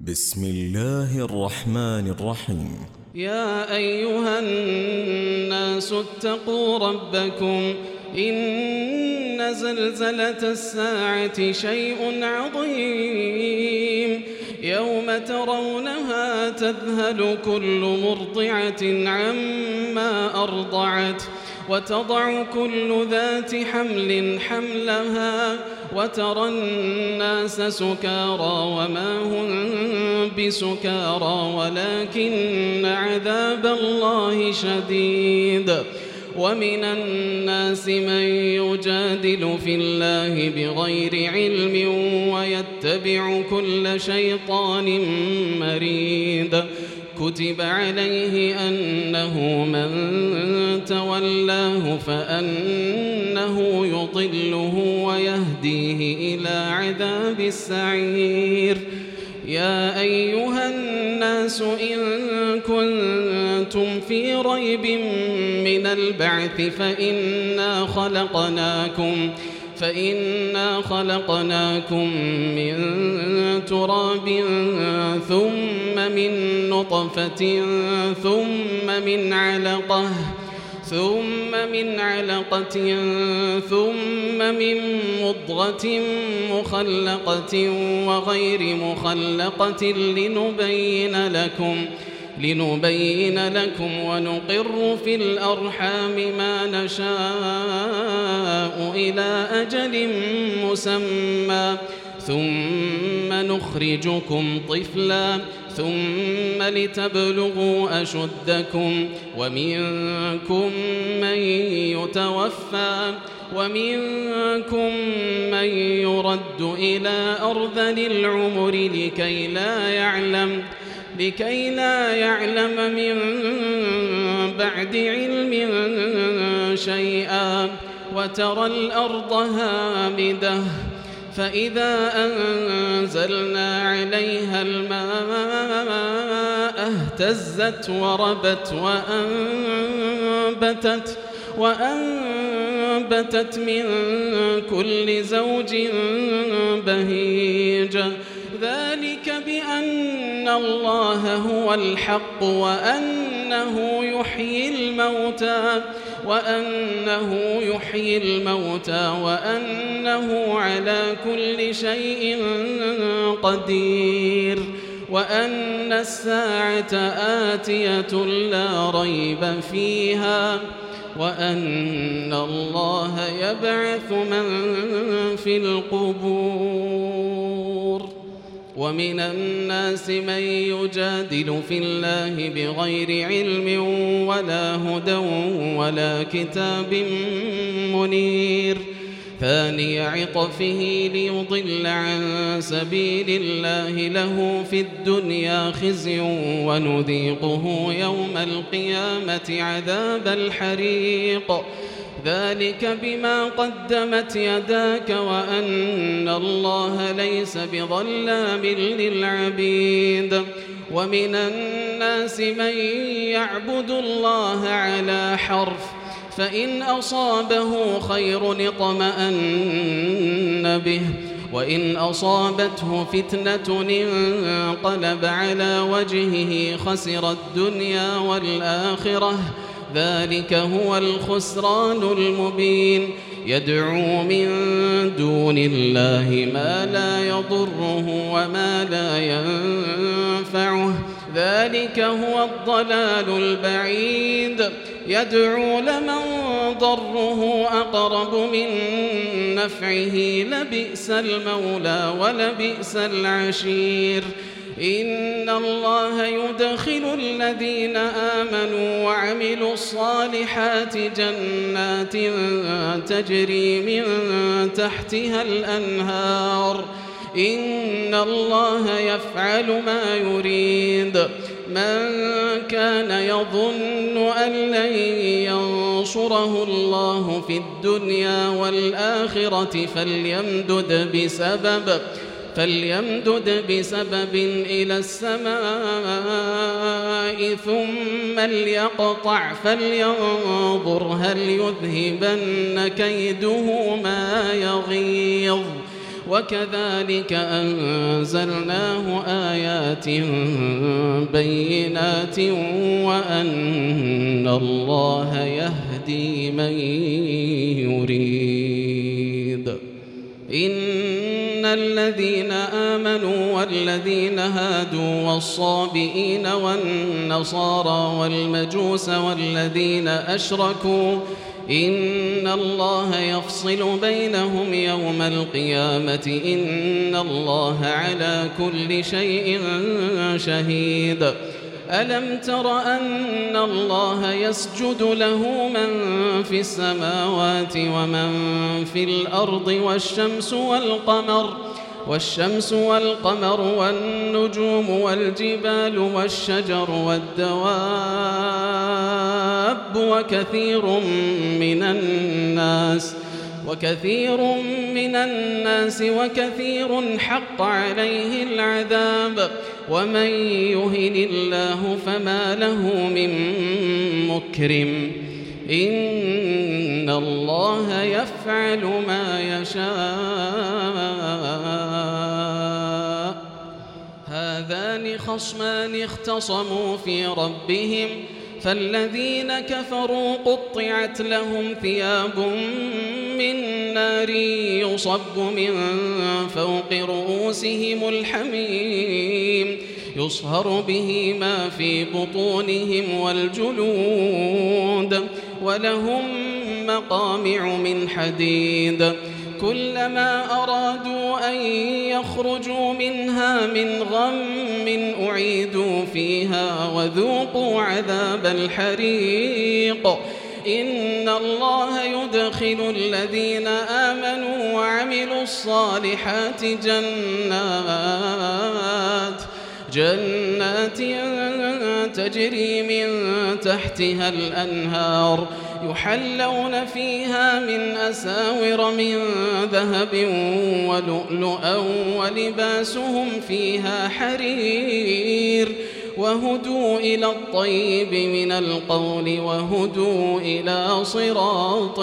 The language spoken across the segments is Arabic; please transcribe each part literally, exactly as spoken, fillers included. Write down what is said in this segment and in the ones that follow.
بسم الله الرحمن الرحيم. يا أيها الناس اتقوا ربكم إن زلزلة الساعة شيء عظيم يوم ترونها تذهل كل مرضعة عما أرضعت وتضع كل ذات حمل حملها وترى الناس سكارى وما هم بسكارى ولكن عذاب الله شديد. ومن الناس من يجادل في الله بغير علم ويتبع كل شيطان مريد. كتب عليه أنه من تولاه فأنه يضله ويهديه إلى عذاب السعير. يا أيها الناس إن كنتم في ريب من البعث فإنا خلقناكم فإنا خلقناكم من تراب ثم من نطفة ثم من علقة ثم من علقة ثم من مضغة مخلقة وغير مخلقة لنبين لكم لنبين لكم ونقر في الأرحام ما نشاء إلى أجل مسمى ثم نخرجكم طفلا ثم لتبلغوا أشدكم ومنكم من يتوفى ومنكم من يرد إلى أرذل العمر لكي لا يعلم لكي لا يعلم من بعد علم شيئا وترى الأرض هامدة فإذا أنزلنا عليها الماء اهتزت وربت وأنبتت وأنبتت من كل زوج بهيج. ذلك بأن الله هو الحق وأنه يحيي الموتى وأنه يحيي الموتى وأنه على كل شيء قدير وأن الساعة آتية لا ريب فيها وأن الله يبعث من في القبور. ومن الناس من يجادل في الله بغير علم ولا هدى ولا كتاب منير. ثاني عطفه ليضل عن سبيل الله له في الدنيا خزي ونذيقه يوم القيامة عذاب الحريق. ذلك بما قدمت يداك وأن الله ليس بظلام للعبيد. ومن الناس من يعبد الله على حرف فإن أصابه خير اطمأن به وإن أصابته فتنة انقلب على وجهه خسر الدنيا والآخرة. ذلك هو الخسران المبين. يدعو من دون الله ما لا يضره وما لا ينفعه. ذلك هو الضلال البعيد. يدعو لمن ضره أقرب من نفعه لبئس المولى ولبئس العشير. إن الله يدخل الذين آمنوا وعملوا الصالحات جنات تجري من تحتها الأنهار. إن الله يفعل ما يريد. من كان يظن أن لن ينصره الله في الدنيا والآخرة فليمدد بسبب فليمدد بسبب إلى السماء ثم ليقطع فلينظر هل يذهبن كيده ما يغيظ. وكذلك أنزلناه آيات بينات وأن الله يهدي من يريد. إن الذين آمنوا والذين هادوا والصابئين والنصارى والمجوس والذين أشركوا إن الله يفصل بينهم يوم القيامة إن الله على كل شيء شهيد. ألم تر أن الله يسجد له من في السماوات ومن في الأرض والشمس والقمر والشمس والقمر والنجوم والجبال والشجر والدواب وكثير من الناس وكثير من الناس وكثير حق عليه العذاب ومن يهن الله فما له من مكرم إن الله يفعل ما يشاء. هذان خصمان اختصموا في ربهم فالذين كفروا قطعت لهم ثياب من نار يصب من فوق رؤوسهم الحميم يصهر به ما في بطونهم والجلود ولهم مقامع من حديد كلما أرادوا أن يخرجوا منها من غم أعيدوا فيها وذوقوا عذاب الحريق. إن الله يدخل الذين آمنوا وعملوا الصالحات جنات جنات تجري من تحتها الأنهار يحلون فيها من أساور من ذهب ولؤلؤا ولباسهم فيها حرير وهدوا إلى الطيب من القول وهدوا إلى صراط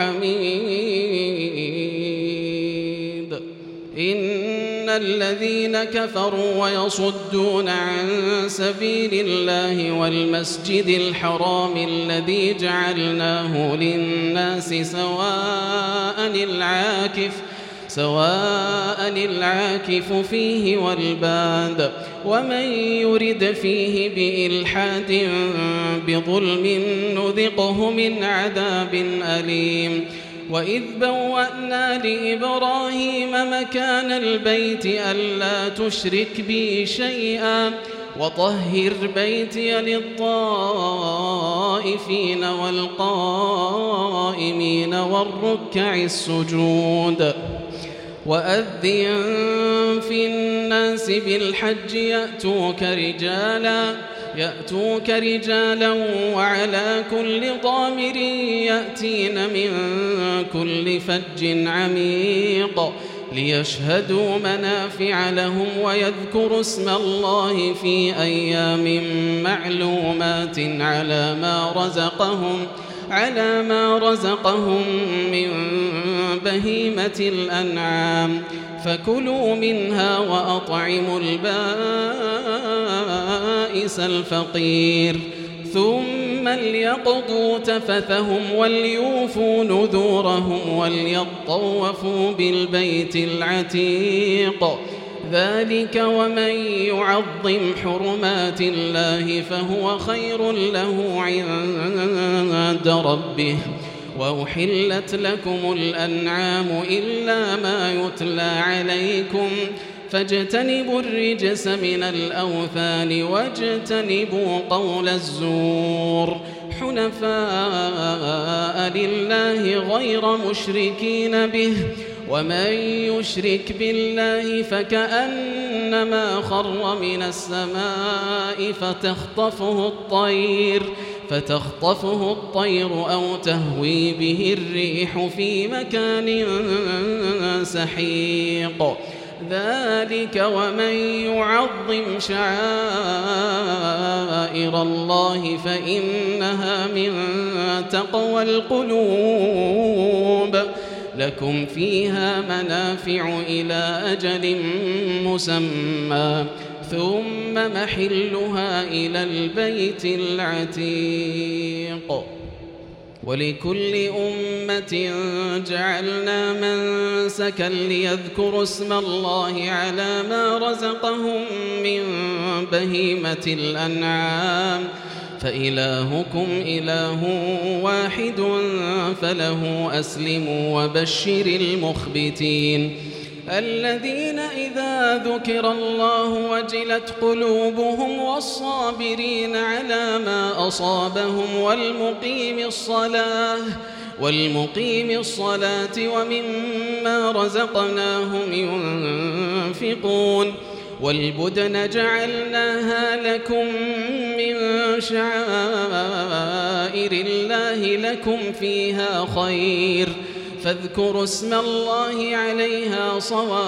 الحميد. إن الذين كفروا ويصدون عن سبيل الله والمسجد الحرام الذي جعلناه للناس سواء العاكف سواء العاكف فيه والباد ومن يرد فيه بإلحاد بظلم نذقه من عذاب أليم. وإذ بوأنا لإبراهيم مكان البيت ألا تشرك بي شيئا وطهر بيتي للطائفين والقائمين والركع السجود. وأذن في الناس بالحج يأتوك رجالا يأتوك رجالا وعلى كل ضامر يأتين من كل فج عميق ليشهدوا منافع لهم ويذكروا اسم الله في أيام معلومات على ما رزقهم على ما رزقهم من بهيمة الأنعام فكلوا منها وأطعموا البائس الفقير ثم ليقضوا تفثهم وليوفوا نذورهم وليطوفوا بالبيت العتيق ذلك ومن يعظم حرمات الله فهو خير له عند ربه. وأحلت لكم الأنعام إلا ما يتلى عليكم فاجتنبوا الرجس من الأوثان واجتنبوا قول الزور حنفاء لله غير مشركين به ومن يشرك بالله فكأنما خر من السماء فتخطفه الطير فتخطفه الطير أو تهوي به الريح في مكان سحيق ذلك ومن يعظم شعائر الله فإنها من تقوى القلوب لكم فيها منافع إلى أجل مسمى ثم محلها إلى البيت العتيق. ولكل أمة جعلنا منسكا ليذكروا اسم الله على ما رزقهم من بهيمة الأنعام فإلهكم إله واحد فله أسلموا وبشر المخبتين الذين إذا ذكر الله وجلت قلوبهم والصابرين على ما أصابهم والمقيم الصلاة والمقيم الصلاة ومما رزقناهم ينفقون والبدن جعلناها لكم من شعائر الله لكم فيها خير فاذكروا اسم الله عليها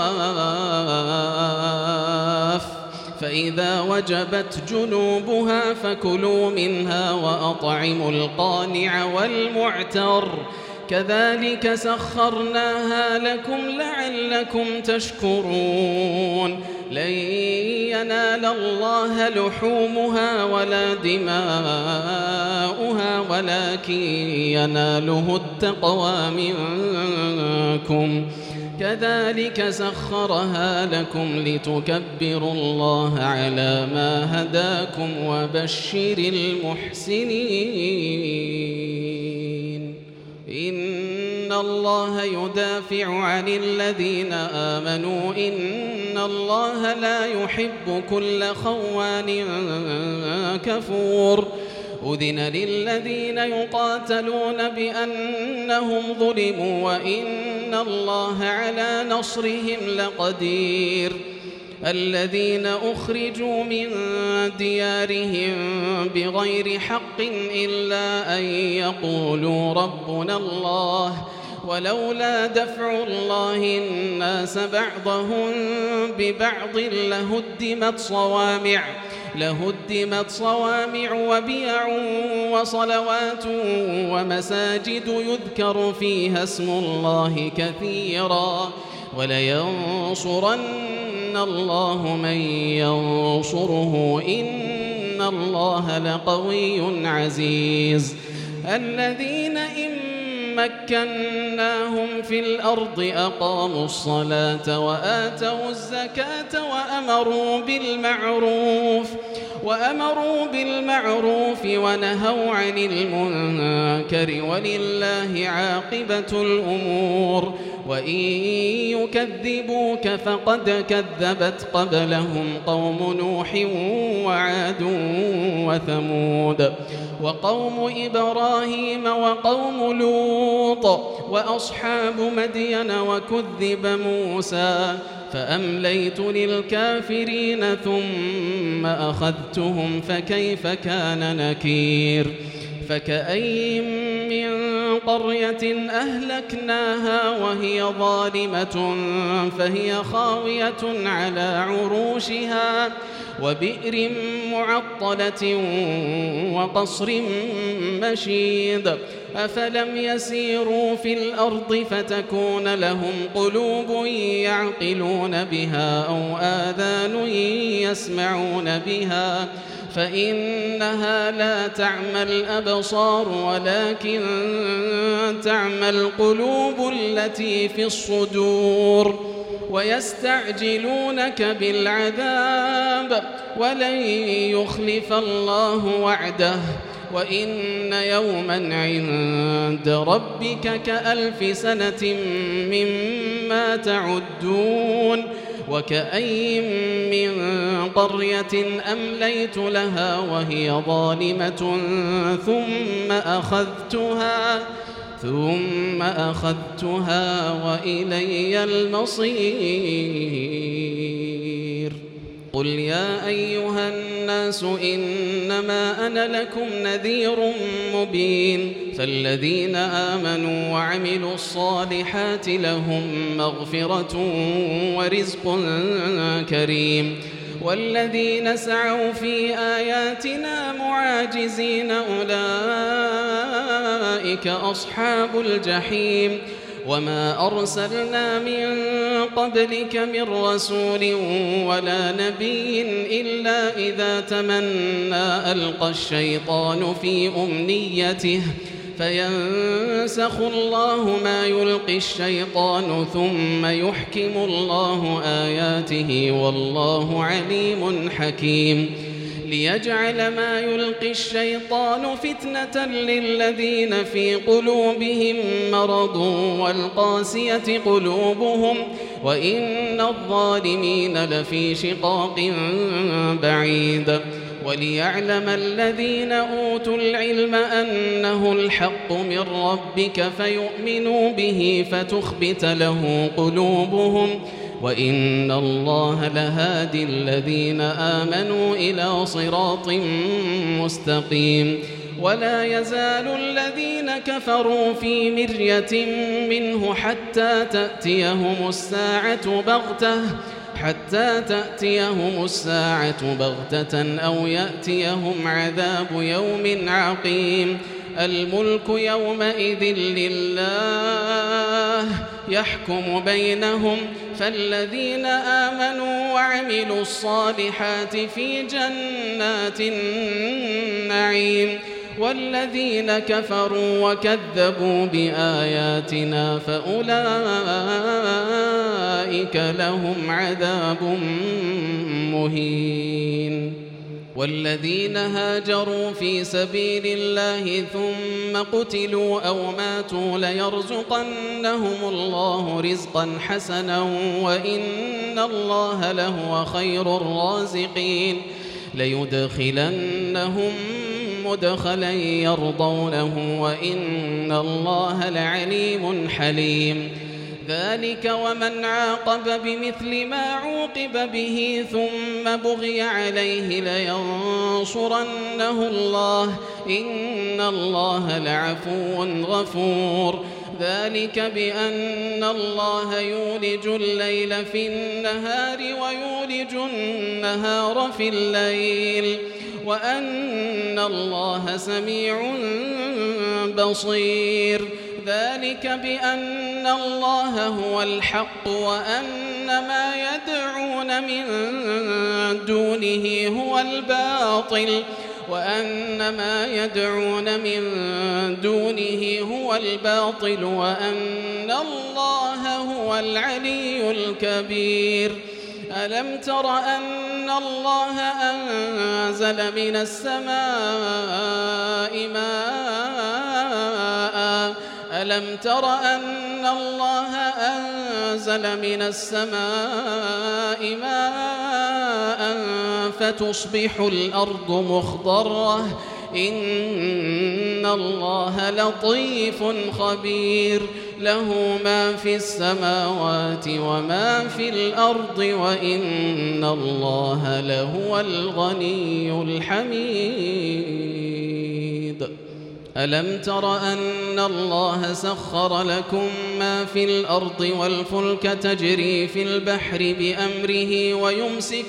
صواف فإذا وجبت جنوبها فكلوا منها وأطعموا القانع والمعتر كذلك سخرناها لكم لعلكم تشكرون لن ينال الله لحومها ولا دماؤها ولكن يناله التقوى منكم كذلك سخرها لكم لتكبروا الله على ما هداكم وبشر المحسنين إن الله يدافع عن الذين آمنوا إن الله لا يحب كل خوان كفور أذن للذين يقاتلون بأنهم ظلموا وإن الله على نصرهم لقدير الذين أخرجوا من ديارهم بغير حق إلا أن يقولوا ربنا الله ولولا دفع الله الناس بعضهم ببعض لهدمت صوامع لهدمت صوامع وبيع وصلوات ومساجد يذكر فيها اسم الله كثيرا ولينصرن الله من ينصره إن الله لقوي عزيز الذين إن مكناهم في الأرض أقاموا الصلاة وآتوا الزكاة وأمروا بالمعروف وأمروا بالمعروف ونهوا عن المنكر ولله عاقبة الأمور وإن يكذبوك فقد كذبت قبلهم قوم نوح وعاد وثمود وقوم إبراهيم وقوم لوط وأصحاب مدين وكذب موسى فأمليت للكافرين ثم أخذتهم فكيف كان نكير فكأي من قرية أهلكناها وهي ظالمة فهي خاوية على عروشها وبئر معطلة وقصر مشيد أفلم يسيروا في الأرض فتكون لهم قلوب يعقلون بها أو آذان يسمعون بها فإنها لا تعمى الأبصار ولكن تعمى القلوب التي في الصدور ويستعجلونك بالعذاب ولن يخلف الله وعده وإن يوما عند ربك كألف سنة مما تعدون وكأي من قرية أمليت لها وهي ظالمة ثم أخذتها ثم أخذتها وإلي المصير قل يا أيها الناس إنما أنا لكم نذير مبين فالذين آمنوا وعملوا الصالحات لهم مغفرة ورزق كريم والذين سعوا في آياتنا معاجزين أولئك أصحاب الجحيم وما أرسلنا من قبلك من رسول ولا نبي إلا إذا تمنى ألقى الشيطان في أمنيته فينسخ الله ما يلقي الشيطان ثم يحكم الله آياته والله عليم حكيم ليجعل ما يلقي الشيطان فتنة للذين في قلوبهم مرض والقاسية قلوبهم وإن الظالمين لفي شقاق بعيد وليعلم الذين أوتوا العلم أنه الحق من ربك فيؤمنوا به فتخبت له قلوبهم وإن الله لهادي الذين آمنوا إلى صراط مستقيم ولا يزال الذين كفروا في مرية منه حتى تأتيهم الساعة بغتة حتى تأتيهم الساعة بغتة أو يأتيهم عذاب يوم عقيم الملك يومئذ لله يحكم بينهم فالذين آمنوا وعملوا الصالحات في جنات النعيم والذين كفروا وكذبوا بآياتنا فأولئك لهم عذاب مهين والذين هاجروا في سبيل الله ثم قتلوا أو ماتوا ليرزقنهم الله رزقا حسنا وإن الله لهو خير الرازقين ليدخلنهم مدخلا يرضونه وإن الله لعليم حليم ذلك ومن عاقب بمثل ما عوقب به ثم بغي عليه لينصرنه الله إن الله لعفو غفور ذلك بأن الله يولج الليل في النهار ويولج النهار في الليل وأن الله سميع بصير ذلك بأن الله هو الحق وأن ما يدعون من دونه هو الباطل وأن ما يدعون من دونه هو الباطل وأن الله هو العلي الكبير ألم تر أن الله أنزل من السماء ماء ألم تر أن الله أنزل من السماء ماء فتصبح الأرض مخضرة إن الله لطيف خبير له ما في السماوات وما في الأرض وإن الله لهو الغني الحميد ألم تر أن الله سخر لكم ما في الأرض والفلك تجري في البحر بأمره ويمسك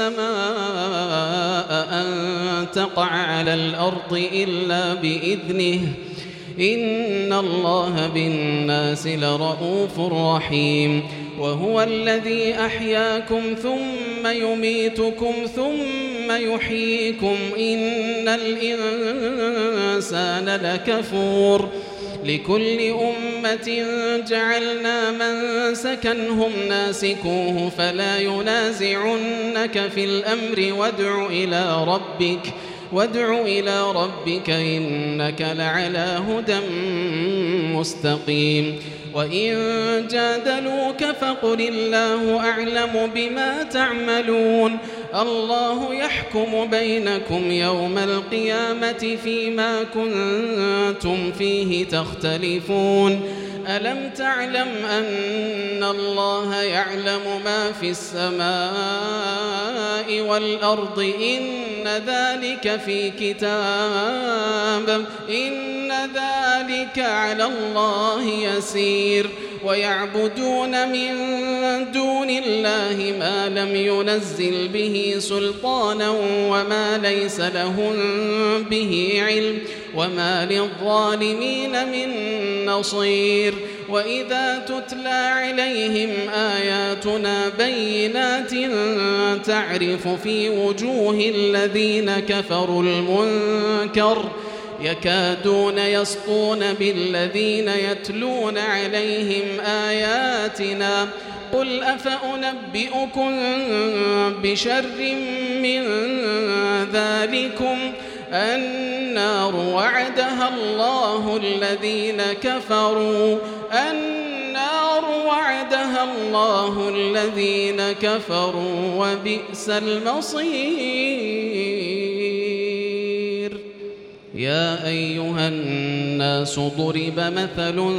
السماء أن تقع على الأرض إلا بإذنه إن الله بالناس لرؤوف رحيم وهو الذي أحياكم ثم يميتكم ثم يحييكم إن الإنسان لكفور لكل أمة جعلنا منسكا هم ناسكوه فلا ينازعنك في الأمر وادع إلى ربك وادع إلى ربك إنك لعلى هدى مستقيم وإن جادلوك فقل الله أعلم بما تعملون الله يحكم بينكم يوم القيامة فيما كنتم فيه تختلفون ألم تعلم أن الله يعلم ما في السماء والأرض إن ذلك في كتاب إن ذلك على الله يسير ويعبدون من دون الله ما لم ينزل به سلطانا وما ليس لهم به علم وما للظالمين من نصير وإذا تتلى عليهم آياتنا بينات تعرف في وجوه الذين كفروا المنكر يكادون يسطون بالذين يتلون عليهم آياتنا قل أفأنبئكم بشر من ذلكم النار وعدها الله الذين كفروا النار وعدها الله الذين كفروا وبئس المصير. يا أيها الناس ضرب مثل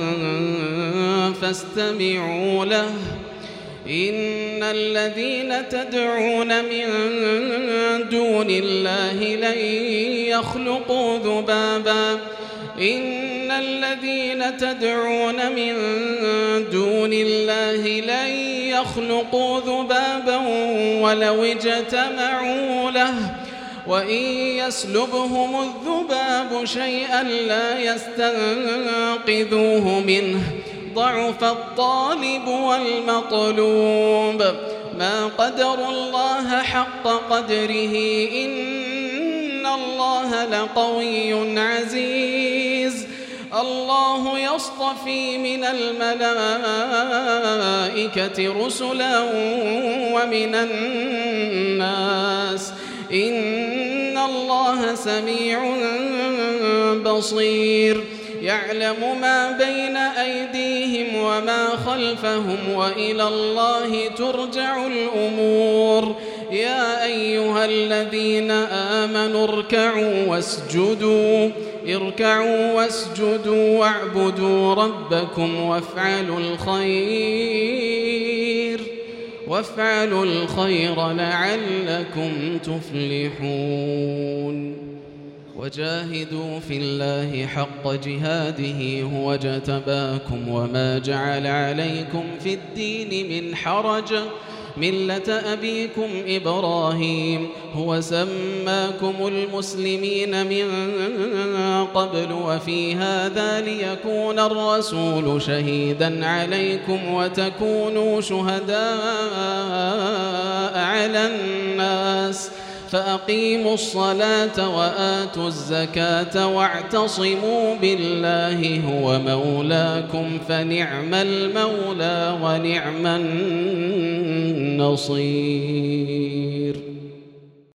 فاستمعوا له إن الذين تدعون من دون الله لن يخلقوا ذبابا إن الذين تدعون من دون الله لن يخلقوا ذبابا ولو اجتمعوا له وإن يسلبهم الذباب شيئا لا يستنقذوه منه ضعف الطالب والمطلوب ما قدروا الله حق قدره إن الله لقوي عزيز. الله يصطفي من الملائكة رسلا ومن الناس إن الله سميع بصير يعلم ما بين أيديهم وما خلفهم وإلى الله ترجع الأمور. يا أيها الذين آمنوا اركعوا واسجدوا اركعوا واسجدوا واعبدوا ربكم وافعلوا الخير وافعلوا الخير لعلكم تفلحون. وجاهدوا في الله حق جهاده هو اجتباكم وما جعل عليكم في الدين من حرج ملة أبيكم إبراهيم هو سماكم المسلمين من قبل وفي هذا ليكون الرسول شهيدا عليكم وتكونوا شهداء على الناس فأقيموا الصلاة وآتوا الزكاة واعتصموا بالله هو مولاكم فنعم المولى ونعم النصير.